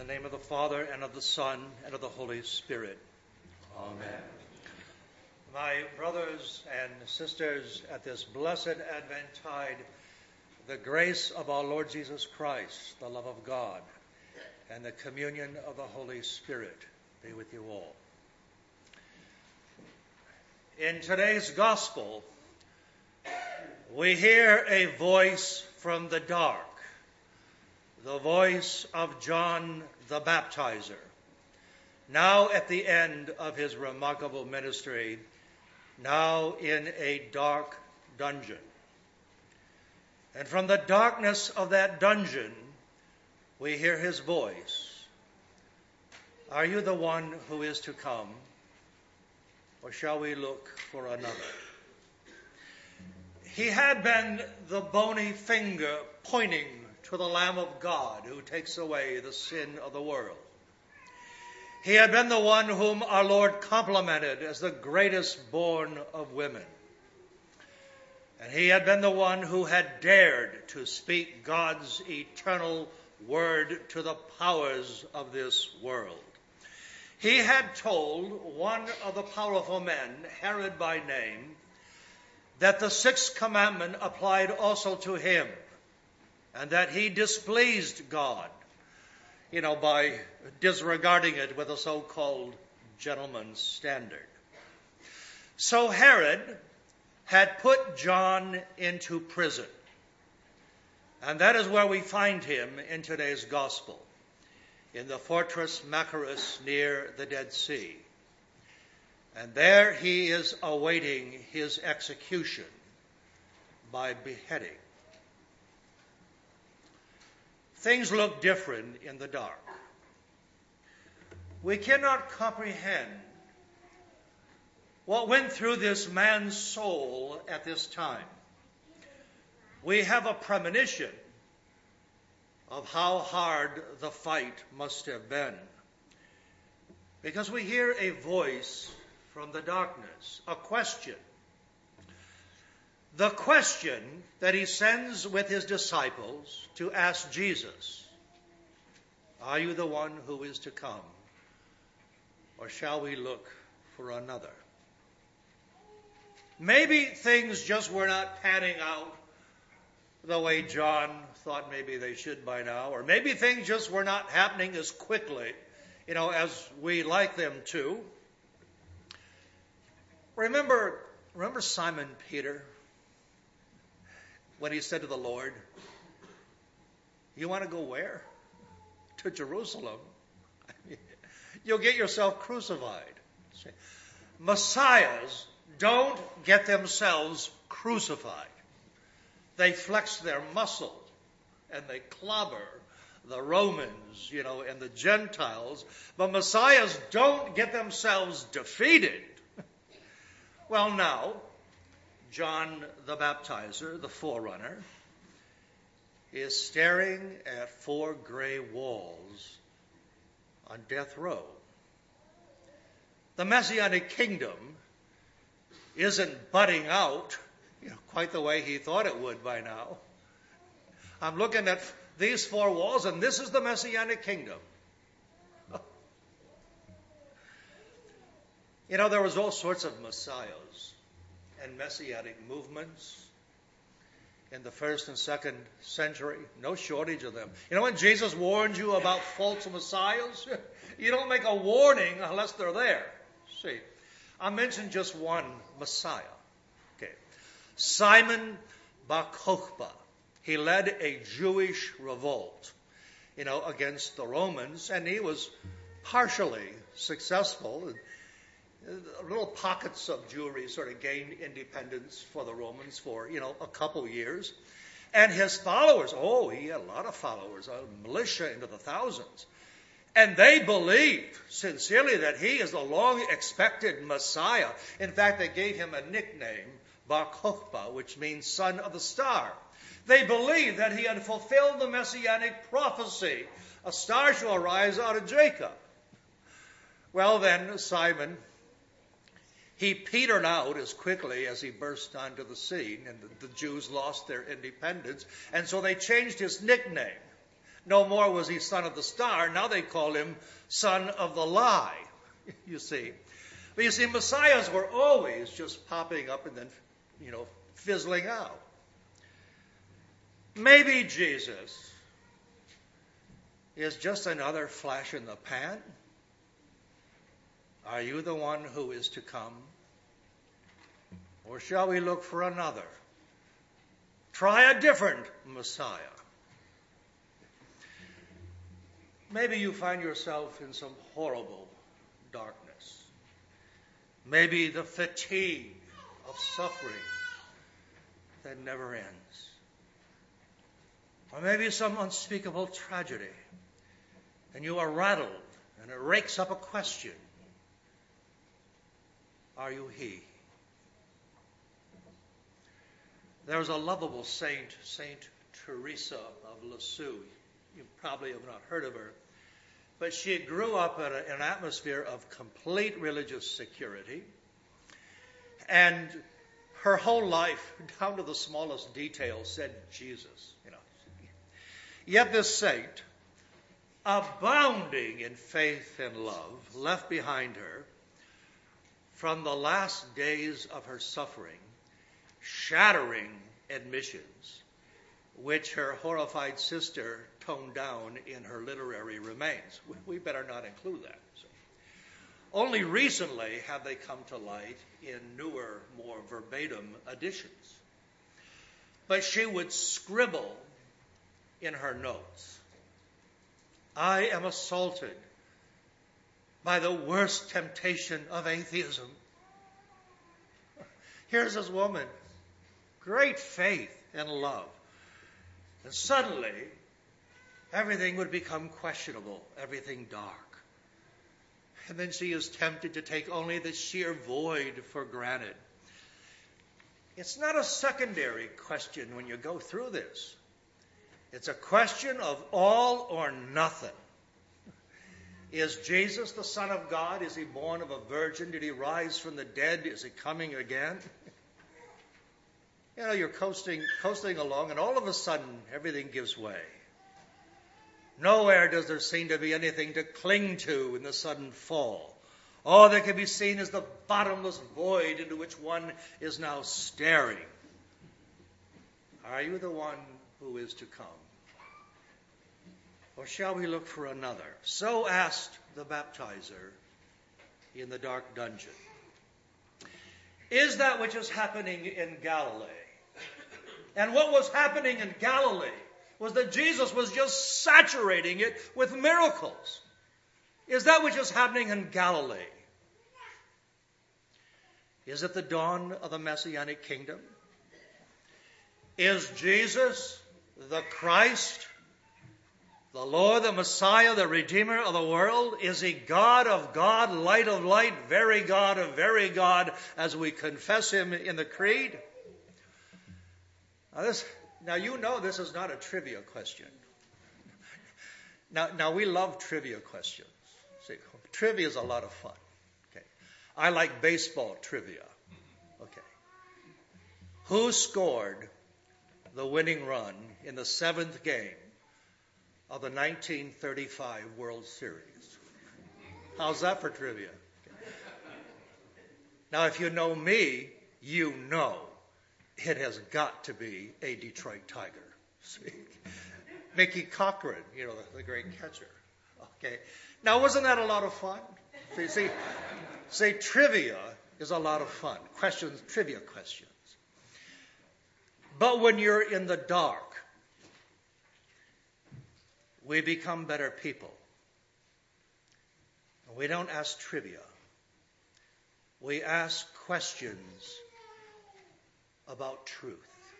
In the name of the Father, and of the Son, and of the Holy Spirit. Amen. My brothers and sisters, at this blessed Adventide, the grace of our Lord Jesus Christ, the love of God, and the communion of the Holy Spirit be with you all. In today's Gospel, we hear a voice from the dark, the voice of John the Baptizer, now at the end of his remarkable ministry, now in a dark dungeon. And from the darkness of that dungeon, we hear his voice. Are you the one who is to come, or shall we look for another? He had been the bony finger pointing to the Lamb of God who takes away the sin of the world. He had been the one whom our Lord complimented as the greatest born of women. And he had been the one who had dared to speak God's eternal word to the powers of this world. He had told one of the powerful men, Herod by name, that the sixth commandment applied also to him, and that he displeased God, by disregarding it with a so-called gentleman's standard. So Herod had put John into prison. And that is where we find him in today's Gospel, in the fortress Machaerus near the Dead Sea. And there he is awaiting his execution by beheading. Things look different in the dark. We cannot comprehend what went through this man's soul at this time. We have a premonition of how hard the fight must have been, because we hear a voice from the darkness, a question. The question that he sends with his disciples to ask Jesus, are you the one who is to come, or shall we look for another? Maybe things just were not panning out the way John thought maybe they should by now, or maybe things just were not happening as quickly, as we like them to. Remember Simon Peter, when he said to the Lord, you want to go where? To Jerusalem. You'll get yourself crucified. Messiahs don't get themselves crucified. They flex their muscle and they clobber the Romans, and the Gentiles. But Messiahs don't get themselves defeated. Well, now, John the Baptizer, the forerunner, is staring at four gray walls on death row. The Messianic kingdom isn't budding out, quite the way he thought it would by now. I'm looking at these four walls, and this is the Messianic kingdom. There was all sorts of messiahs and messianic movements in the first and second century. No shortage of them. When Jesus warned you about false messiahs, you don't make a warning unless they're there. See, I'll mention just one messiah. Okay, Simon Bar Kokhba. He led a Jewish revolt, against the Romans, and he was partially successful. Little pockets of Jewry sort of gained independence for the Romans for, a couple years. And his followers, he had a lot of followers, a militia into the thousands. And they believed sincerely that he is the long-expected Messiah. In fact, they gave him a nickname, Bar Kokhba, which means son of the star. They believed that he had fulfilled the messianic prophecy. A star shall arise out of Jacob. Well then, Simon, he petered out as quickly as he burst onto the scene, and the Jews lost their independence, and so they changed his nickname. No more was he son of the star. Now they call him son of the lie, you see. But you see, messiahs were always just popping up and then, fizzling out. Maybe Jesus is just another flash in the pan. Are you the one who is to come? Or shall we look for another? Try a different Messiah. Maybe you find yourself in some horrible darkness. Maybe the fatigue of suffering that never ends. Or maybe some unspeakable tragedy, and you are rattled, and it rakes up a question. Are you he? There's a lovable saint, Saint Teresa of Lisieux. You probably have not heard of her. But she grew up in an atmosphere of complete religious security. And her whole life, down to the smallest detail, said Jesus. Yet this saint, abounding in faith and love, left behind her, from the last days of her suffering, shattering admissions, which her horrified sister toned down in her literary remains. We better not include that. So, only recently have they come to light in newer, more verbatim editions. But she would scribble in her notes, I am assaulted by the worst temptation of atheism. Here's this woman, great faith and love. And suddenly, everything would become questionable, everything dark. And then she is tempted to take only the sheer void for granted. It's not a secondary question when you go through this. It's a question of all or nothing. Is Jesus the Son of God? Is he born of a virgin? Did he rise from the dead? Is he coming again? You're coasting along, and all of a sudden, everything gives way. Nowhere does there seem to be anything to cling to in the sudden fall. All that can be seen is the bottomless void into which one is now staring. Are you the one who is to come? Or shall we look for another? So asked the baptizer in the dark dungeon. Is that which is happening in Galilee? And what was happening in Galilee was that Jesus was just saturating it with miracles. Is that which is happening in Galilee? Is it the dawn of the Messianic kingdom? Is Jesus the Christ, the Lord, the Messiah, the Redeemer of the world? Is he God of God, light of light, very God of very God, as we confess him in the creed? Now you know this is not a trivia question. Now we love trivia questions. See, trivia is a lot of fun. Okay, I like baseball trivia. Okay, who scored the winning run in the 7th game of the 1935 World Series? How's that for trivia? Okay. Now, if you know me, you know it has got to be a Detroit Tiger. See? Mickey Cochran, the great catcher. Okay. Now, wasn't that a lot of fun? See, trivia is a lot of fun. Trivia questions. But when you're in the dark, we become better people. We don't ask trivia. We ask questions about truth.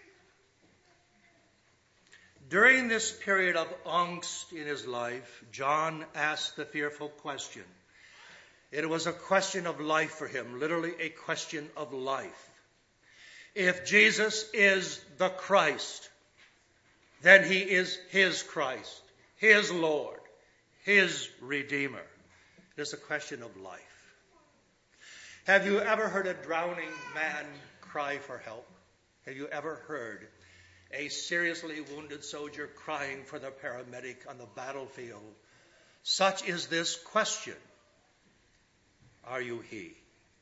During this period of angst in his life, John asked the fearful question. It was a question of life for him, literally a question of life. If Jesus is the Christ, then he is his Christ, his Lord, his Redeemer. It is a question of life. Have you ever heard a drowning man cry for help? Have you ever heard a seriously wounded soldier crying for the paramedic on the battlefield. Such is this question. Are you he?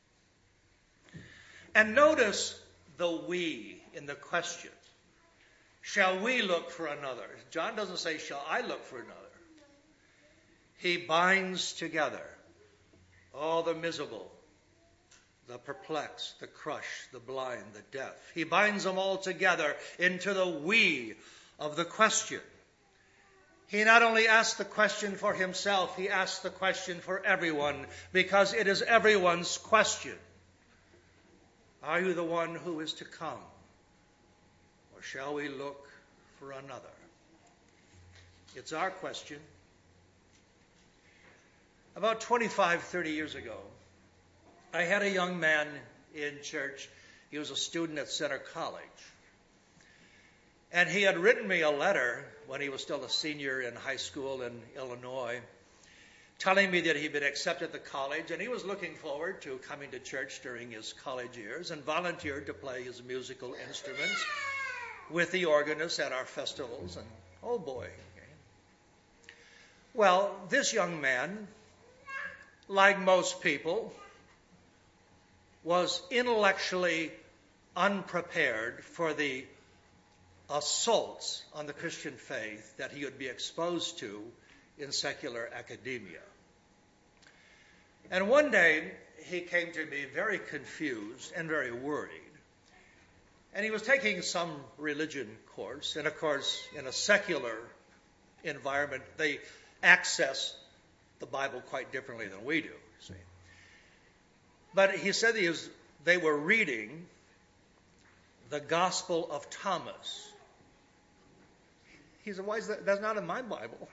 And notice the we in the question. Shall we look for another? John doesn't say, shall I look for another? He binds together all the miserable, the perplexed, the crushed, the blind, the deaf. He binds them all together into the we of the question. He not only asks the question for himself, he asks the question for everyone, because it is everyone's question. Are you the one who is to come? Or shall we look for another? It's our question. About 25, 30 years ago, I had a young man in church. He was a student at Center College. And he had written me a letter when he was still a senior in high school in Illinois, telling me that he'd been accepted at the college, and he was looking forward to coming to church during his college years and volunteered to play his musical instruments with the organist at our festivals. And oh boy. Okay. Well, this young man, like most people, was intellectually unprepared for the assaults on the Christian faith that he would be exposed to in secular academia. And one day, he came to me very confused and very worried. And he was taking some religion course. And of course, in a secular environment, they access the Bible quite differently than we do, see. But he said they were reading the Gospel of Thomas. He said, why is that? That's not in my Bible.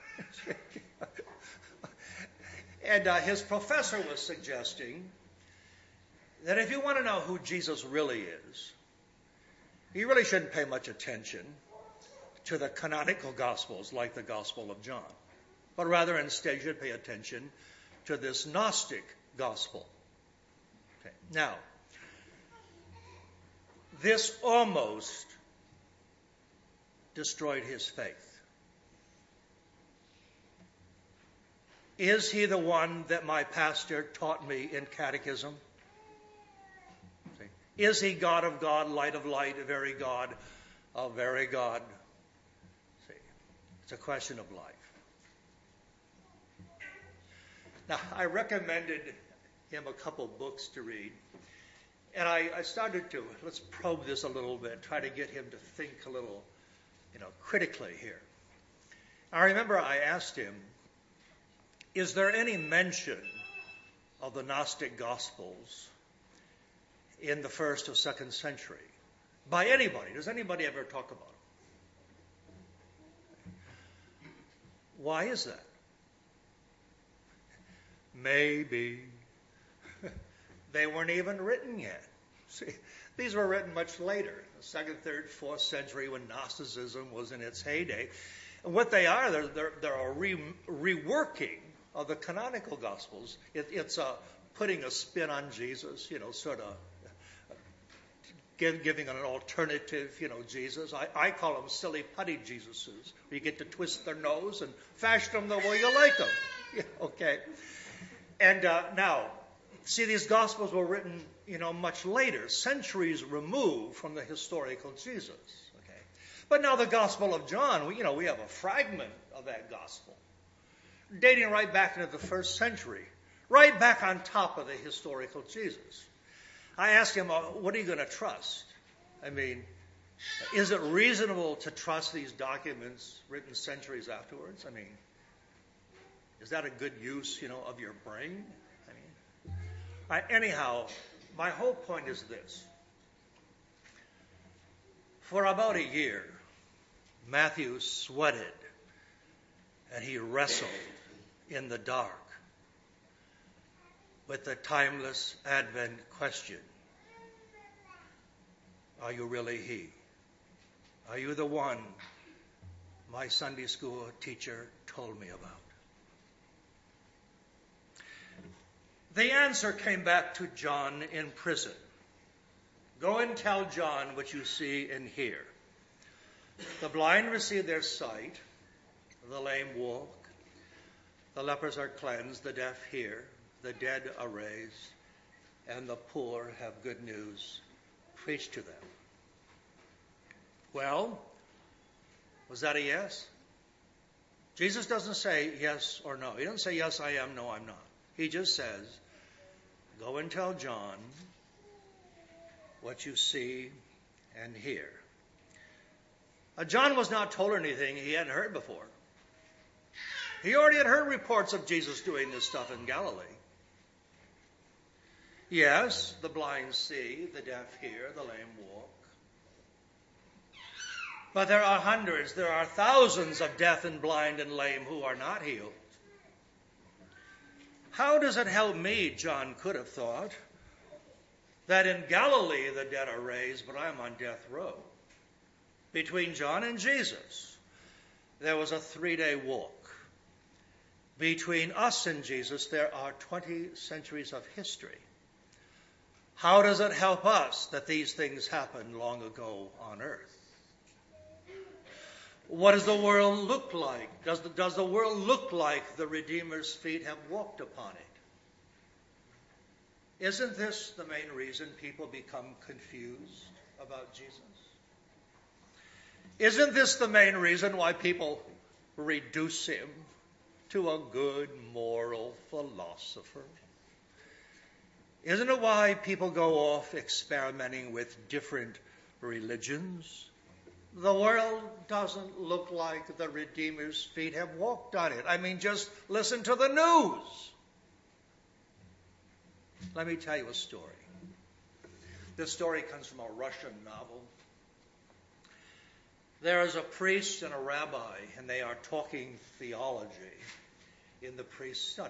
And his professor was suggesting that if you want to know who Jesus really is, you really shouldn't pay much attention to the canonical Gospels like the Gospel of John, but rather instead you should pay attention to this Gnostic Gospel. Okay. Now, this almost destroyed his faith. Is he the one that my pastor taught me in catechism? See? Is he God of God, light of light, a very God of very God? See? It's a question of life. Now, I recommended him a couple books to read. And I started to, let's probe this a little bit, try to get him to think a little, critically here. I remember I asked him, is there any mention of the Gnostic Gospels in the 1st or 2nd century by anybody? Does anybody ever talk about it? Why is that? Maybe. They weren't even written yet. See, these were written much later, the 2nd, 3rd, 4th century, when Gnosticism was in its heyday. And what they are, they're a reworking of the canonical Gospels. It's putting a spin on Jesus, sort of giving an alternative, Jesus. I call them silly putty Jesuses. You get to twist their nose and fashion them the way you like them. Okay. And now, see, these Gospels were written, much later, centuries removed from the historical Jesus. Okay. But now the Gospel of John, we have a fragment of that Gospel, dating right back into the 1st century, right back on top of the historical Jesus. I asked him, what are you going to trust? I mean, is it reasonable to trust these documents written centuries afterwards? I mean, is that a good use, of your brain? Anyhow, my whole point is this. For about a year, Matthew sweated and he wrestled in the dark with the timeless Advent question. Are you really he? Are you the one my Sunday school teacher told me about? The answer came back to John in prison. Go and tell John what you see and hear. The blind receive their sight, the lame walk, the lepers are cleansed, the deaf hear, the dead are raised, and the poor have good news preached to them. Well, was that a yes? Jesus doesn't say yes or no. He doesn't say yes, I am, no, I'm not. He just says, go and tell John what you see and hear. John was not told anything he hadn't heard before. He already had heard reports of Jesus doing this stuff in Galilee. Yes, the blind see, the deaf hear, the lame walk. But there are hundreds, there are thousands of deaf and blind and lame who are not healed. How does it help me, John could have thought, that in Galilee the dead are raised, but I'm on death row? Between John and Jesus, there was a 3-day walk. Between us and Jesus, there are 20 centuries of history. How does it help us that these things happened long ago on earth? What does the world look like? Does the world look like the Redeemer's feet have walked upon it? Isn't this the main reason people become confused about Jesus? Isn't this the main reason why people reduce him to a good moral philosopher? Isn't it why people go off experimenting with different religions? The world doesn't look like the Redeemer's feet have walked on it. I mean, just listen to the news. Let me tell you a story. This story comes from a Russian novel. There is a priest and a rabbi, and they are talking theology in the priest's study.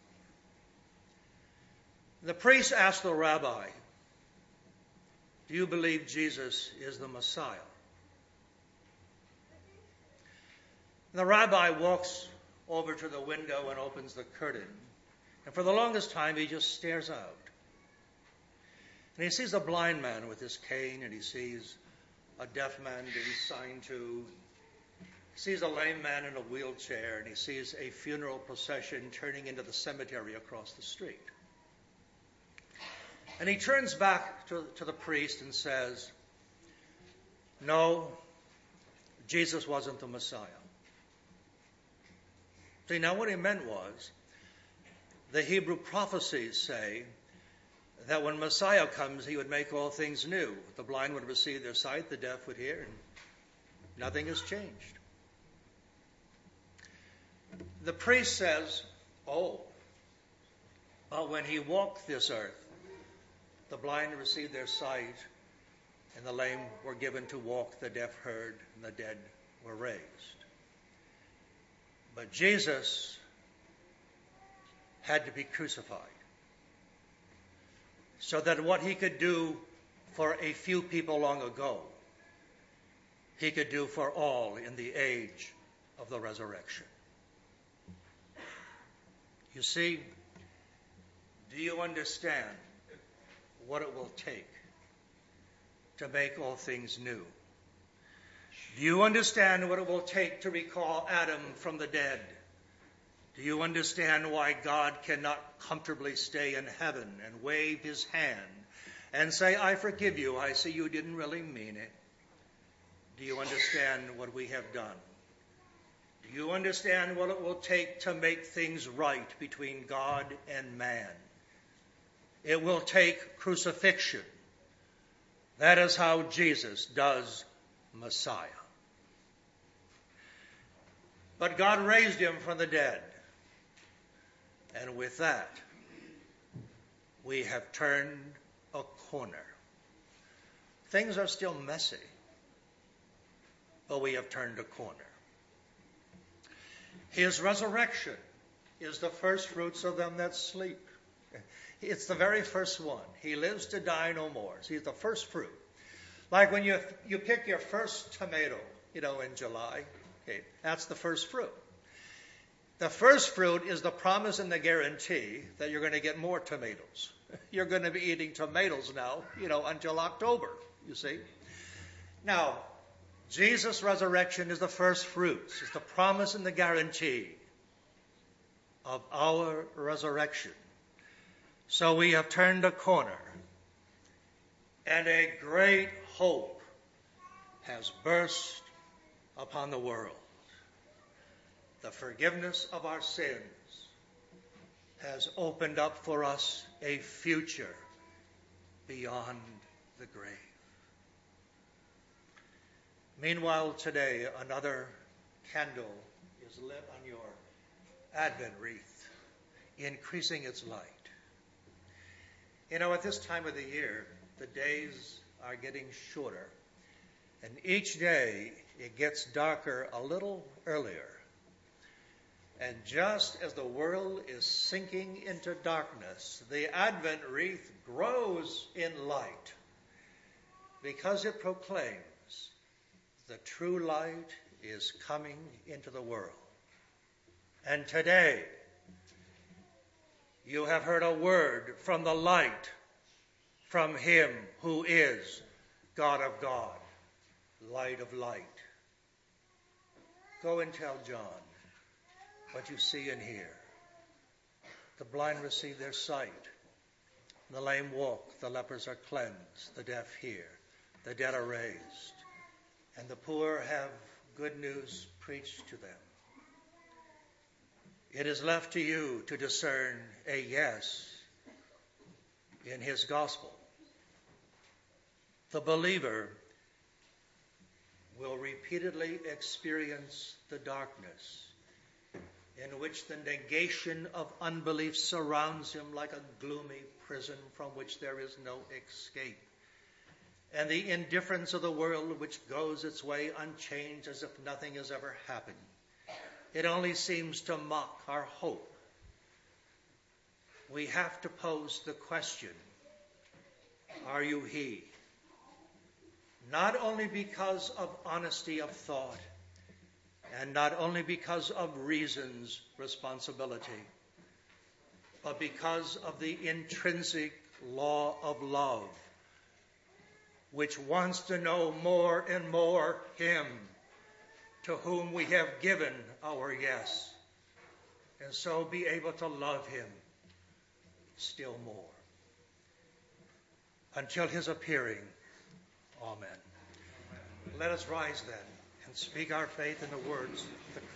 The priest asked the rabbi, "Do you believe Jesus is the Messiah?" The rabbi walks over to the window and opens the curtain. And for the longest time, he just stares out. And he sees a blind man with his cane, and he sees a deaf man being signed to. He sees a lame man in a wheelchair, and he sees a funeral procession turning into the cemetery across the street. And he turns back to the priest and says, "No, Jesus wasn't the Messiah." See, now what he meant was, the Hebrew prophecies say that when Messiah comes, he would make all things new. The blind would receive their sight, the deaf would hear, and nothing has changed. The priest says, "Oh, but when he walked this earth, the blind received their sight, and the lame were given to walk, the deaf heard, and the dead were raised." But Jesus had to be crucified so that what he could do for a few people long ago, he could do for all in the age of the resurrection. You see, do you understand what it will take to make all things new? Do you understand what it will take to recall Adam from the dead? Do you understand why God cannot comfortably stay in heaven and wave his hand and say, "I forgive you, I see you didn't really mean it"? Do you understand what we have done? Do you understand what it will take to make things right between God and man? It will take crucifixion. That is how Jesus does Messiah. But God raised him from the dead. And with that, we have turned a corner. Things are still messy, but we have turned a corner. His resurrection is the first fruits of them that sleep. It's the very first one. He lives to die no more. He's the first fruit. Like when you pick your first tomato, in July, okay, that's the first fruit. The first fruit is the promise and the guarantee that you're going to get more tomatoes. You're going to be eating tomatoes now, until October, you see. Now, Jesus' resurrection is the first fruits, is the promise and the guarantee of our resurrection. So we have turned a corner, and a great hope has burst upon the world. The forgiveness of our sins has opened up for us a future beyond the grave. Meanwhile, today, another candle is lit on your Advent wreath, increasing its light. You know, at this time of the year, the days are getting shorter, and each day it gets darker a little earlier. And just as the world is sinking into darkness, the Advent wreath grows in light because it proclaims the true light is coming into the world. And today, you have heard a word from the light, from him who is God of God, light of light. Go and tell John what you see and hear. The blind receive their sight. The lame walk, the lepers are cleansed, the deaf hear, the dead are raised, and the poor have good news preached to them. It is left to you to discern a yes in his gospel. The believer will repeatedly experience the darkness in which the negation of unbelief surrounds him like a gloomy prison from which there is no escape, and the indifference of the world which goes its way unchanged as if nothing has ever happened. It only seems to mock our hope. We have to pose the question, are you he? Not only because of honesty of thought, and not only because of reason's responsibility, but because of the intrinsic law of love, which wants to know more and more him to whom we have given our yes, and so be able to love him still more. Until his appearing, amen. Let us rise then and speak our faith in the words of the